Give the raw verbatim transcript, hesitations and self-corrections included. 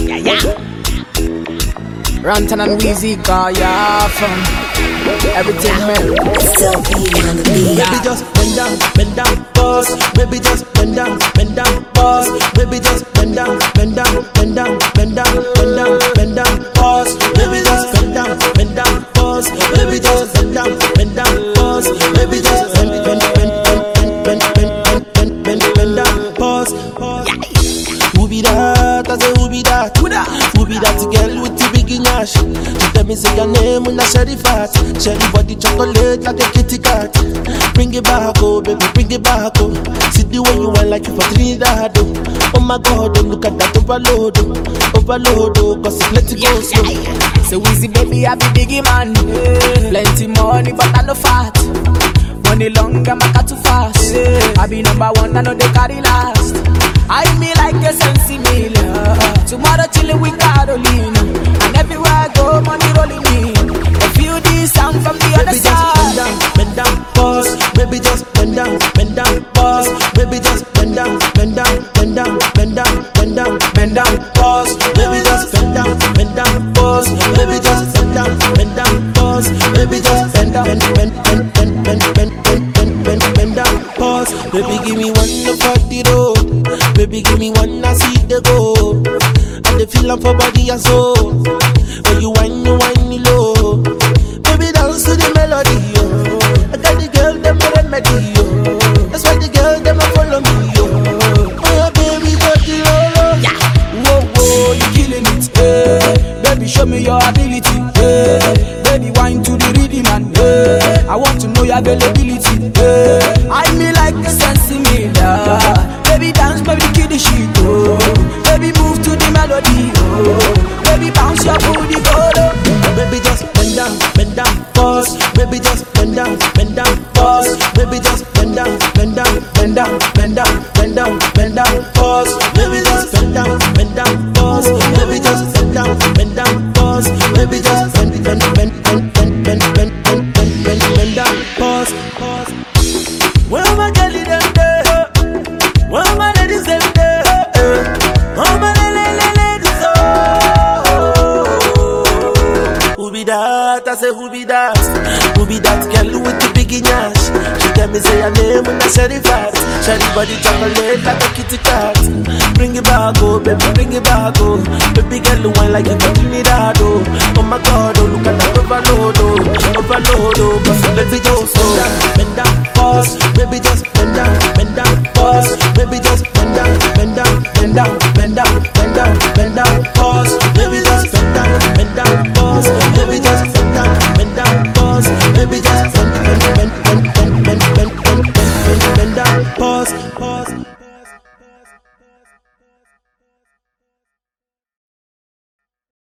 Yeah, yeah. Rantan and Weezy got ya from everything, man. Still being on the beat. Baby just bend down, bend down, pause. Baby just bend down, bend down, pause. Baby just bend down, bend down, bend down, bend down, bend down, bend down, pause. Baby just bend down, bend down, pause. Baby just bend down, bend down, pause. Baby just bend, bend, bend, bend, bend, bend, bend, bend, bend, bend down, pause. Who be that? I say who be that? Who be that girl with the big nash? She tell me say your name when I share the fat. Share the body chocolate like a kitty cat. Bring it back, oh baby, bring it back, oh. See the way you want like you for Trinidad, oh. Oh my God, oh look at that overload, oh. Overload, oh, cause it let it go slow. So Weezy baby, I be biggie man. Plenty money, but I no fat. Money long, I'm a too fast. I be number one, I know they carry last. I me like a sensi meal. Tomorrow chillin' with Carolina. And everywhere I go, money rolling in. I feel this sound from the Baby other just side. bend down, bend down, pause. Baby just bend down, bend down, pause. Baby just bend down, bend down, bend down, bend down, bend down, bend down, pause. Baby just bend down, bend down, pause. Baby just bend down, bend down, pause. Baby just bend down, bend, bend, bend, bend, bend, bend, bend, bend, bend, bend down, pause. Baby give me one for the road. Baby give me one, I see the go. And the feeling for body and soul. When you whine, you whine me low. Baby dance to the melody, yo. I got the girl, them a remedy, yo. That's why the girl, them a follow me, yo. Oh yeah, baby, body low, Yeah. whoa, whoa, You killing it, eh. Baby, show me your ability, eh. Baby, wine to the rhythm and eh. I want to know your availability, eh. I me like the sensi meal, baby dance, baby kill the shit, oh. Baby move to the melody, oh. Baby bounce your booty, go, oh. Baby just bend down, bend down, pause. Baby just bend down, bend down, pause. Baby just bend down, bend down, bend down, bend down, bend down, bend down, pause. Baby just bend down, bend down, pause. Baby just bend down, bend down, pause. Baby just bend, bend, bend, bend, bend, bend, bend, bend, bend, bend, bend down, pause, pause. Where my girl is them there? Where my ladies them there? Oh my ladies, oh. Who be that? I say who be that? Who be that girl with the big nash? She tell me say her name when I share the fat. Share the body chocolate like a kitty cat. Bring it back, oh baby, bring it back, oh. Baby girl, wine like you got Trinidad, oh. Oh my God, oh look at that overload, oh. Overload, oh. But baby just bend down, bend down, pause. Baby just bend down, bend down, pause. Baby just bend down, bend down, bend down, bend down,